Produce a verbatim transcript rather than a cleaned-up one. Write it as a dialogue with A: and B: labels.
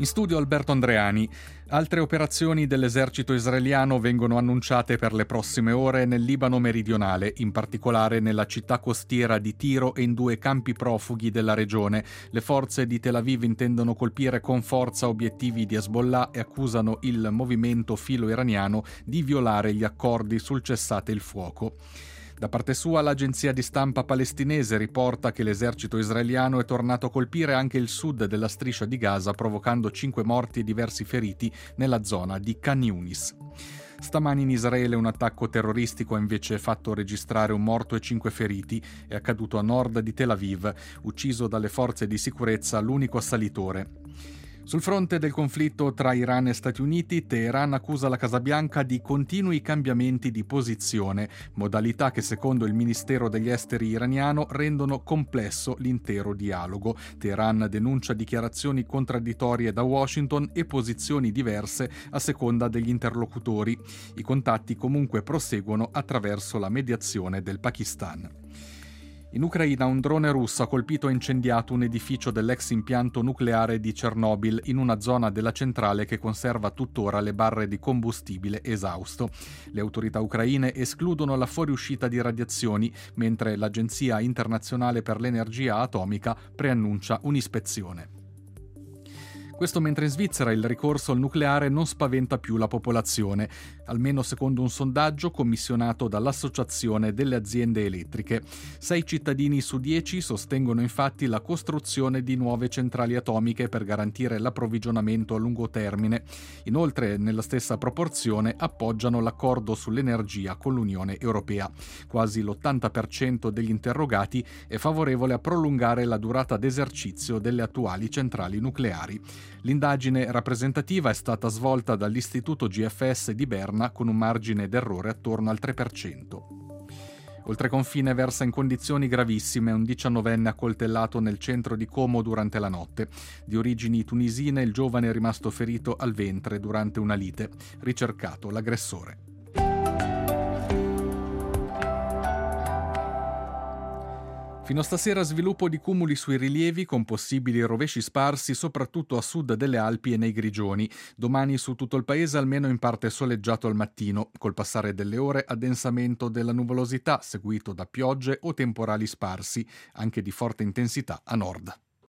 A: In studio Alberto Andreani. Altre operazioni dell'esercito israeliano vengono annunciate per le prossime ore nel Libano meridionale, in particolare nella città costiera di Tiro e in due campi profughi della regione. Le forze di Tel Aviv intendono colpire con forza obiettivi di Hezbollah e accusano il movimento filo-iraniano di violare gli accordi sul cessate il fuoco. Da parte sua, l'agenzia di stampa palestinese riporta che l'esercito israeliano è tornato a colpire anche il sud della striscia di Gaza, provocando cinque morti e diversi feriti nella zona di Khan Yunis. Stamani in Israele un attacco terroristico ha invece fatto registrare un morto e cinque feriti. È accaduto a nord di Tel Aviv, ucciso dalle forze di sicurezza l'unico assalitore. Sul fronte del conflitto tra Iran e Stati Uniti, Teheran accusa la Casa Bianca di continui cambiamenti di posizione, modalità che secondo il Ministero degli Esteri iraniano rendono complesso l'intero dialogo. Teheran denuncia dichiarazioni contraddittorie da Washington e posizioni diverse a seconda degli interlocutori. I contatti comunque proseguono attraverso la mediazione del Pakistan. In Ucraina un drone russo ha colpito e incendiato un edificio dell'ex impianto nucleare di Chernobyl in una zona della centrale che conserva tuttora le barre di combustibile esausto. Le autorità ucraine escludono la fuoriuscita di radiazioni, mentre l'Agenzia internazionale per l'energia atomica preannuncia un'ispezione. Questo mentre in Svizzera il ricorso al nucleare non spaventa più la popolazione, almeno secondo un sondaggio commissionato dall'Associazione delle aziende elettriche. Sei cittadini su dieci sostengono infatti la costruzione di nuove centrali atomiche per garantire l'approvvigionamento a lungo termine. Inoltre, nella stessa proporzione, appoggiano l'accordo sull'energia con l'Unione Europea. Quasi l'ottanta per cento degli interrogati è favorevole a prolungare la durata d'esercizio delle attuali centrali nucleari. L'indagine rappresentativa è stata svolta dall'Istituto G F S di Berna con un margine d'errore attorno al tre per cento. Oltreconfine versa in condizioni gravissime un diciannovenne accoltellato nel centro di Como durante la notte. Di origini tunisine, il giovane è rimasto ferito al ventre durante una lite. Ricercato l'aggressore. Fino a stasera sviluppo di cumuli sui rilievi con possibili rovesci sparsi soprattutto a sud delle Alpi e nei Grigioni. Domani su tutto il paese almeno in parte soleggiato al mattino, col passare delle ore addensamento della nuvolosità seguito da piogge o temporali sparsi, anche di forte intensità a nord.